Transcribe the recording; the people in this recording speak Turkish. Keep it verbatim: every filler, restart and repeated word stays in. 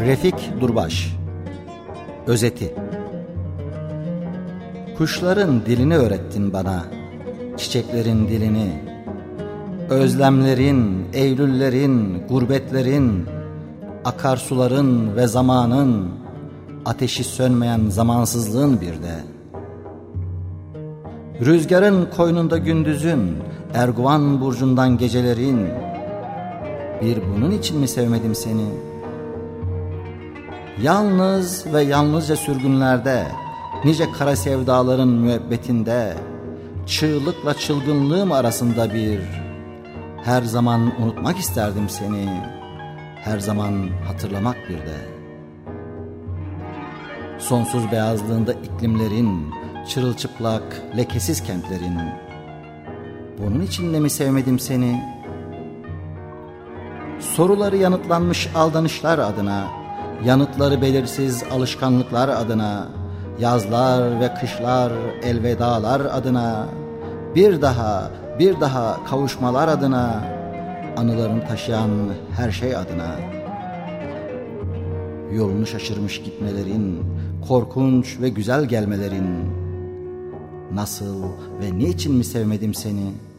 Refik Durbaş. Özeti. Kuşların dilini öğrettin bana, çiçeklerin dilini. Özlemlerin, eylüllerin, gurbetlerin, akarsuların ve zamanın, ateşi sönmeyen zamansızlığın bir de. Rüzgarın koynunda gündüzün, Erguvan burcundan gecelerin. Bir bunun için mi sevmedim seni? Yalnız ve yalnızca sürgünlerde, nice kara sevdaların müebbetinde, çığlıkla çılgınlığım arasında bir, her zaman unutmak isterdim seni, her zaman hatırlamak bir de. Sonsuz beyazlığında iklimlerin, çırılçıplak, lekesiz kentlerin, bunun için de mi sevmedim seni? Soruları yanıtlanmış aldanışlar adına, yanıtları belirsiz alışkanlıklar adına, yazlar ve kışlar, elvedalar adına, bir daha, bir daha kavuşmalar adına, anılarını taşıyan her şey adına. Yolunu şaşırmış gitmelerin, korkunç ve güzel gelmelerin, nasıl ve niçin mi sevmedim seni?